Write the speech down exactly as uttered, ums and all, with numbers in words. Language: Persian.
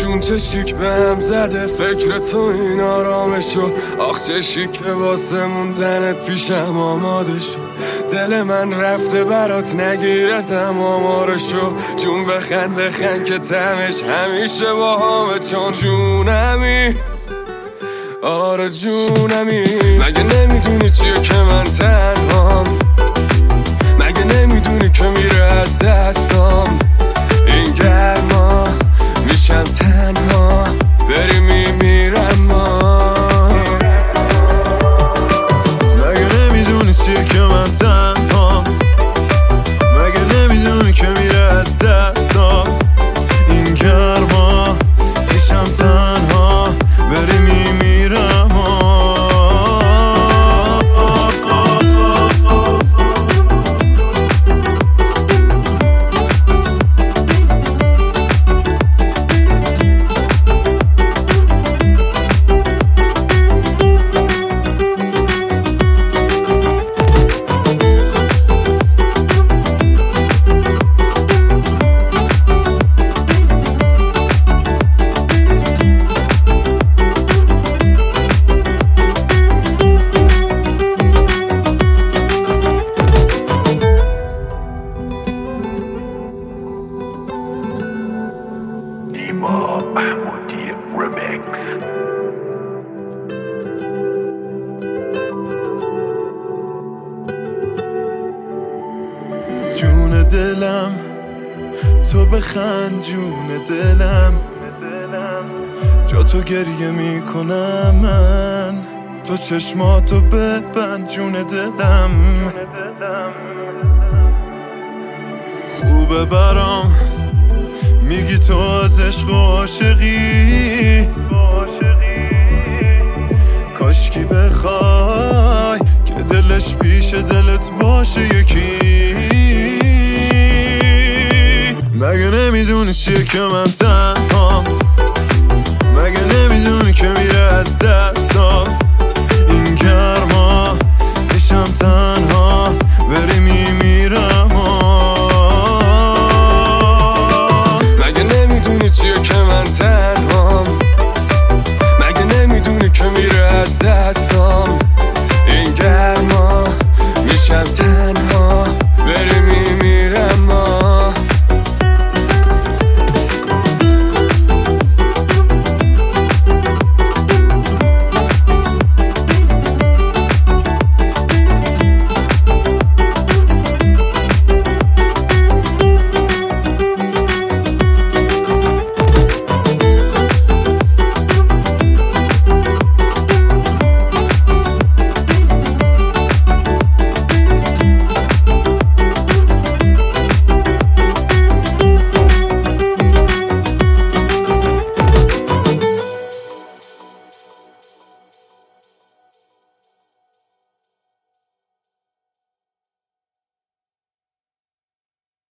جون چه شیک به هم زده فکر تو این آرامشو. آخ چه شیک واسه موندنت پیشم آماده شو. دل من رفته برات نگیر ازم آمارشو. جون بخند بخند که تمش همیشه با همه. چون جونمی آره جونمی. مگه نمیدونی چیه که من تنهام؟ مگه نمیدونی که میره از دستام این گرما؟ میشم تنها بری میمیرم ما. مگه نمیدونی چیه که من تنهام؟ مگه نمیدونی که میره از دستام این گرما؟ میشم تنها بری میمیرم ما. محمودی رمیکس. جون دلم تو بخند جون دلم، جا تو گریه میکنم من. تو چشماتو ببند جون دلم، خوبه برام میگی تو از عشق و عاشقی. کاشکی بخوای که دلش پیش دلت باشه یکی. مگه نمیدونی چیه که من تنهام؟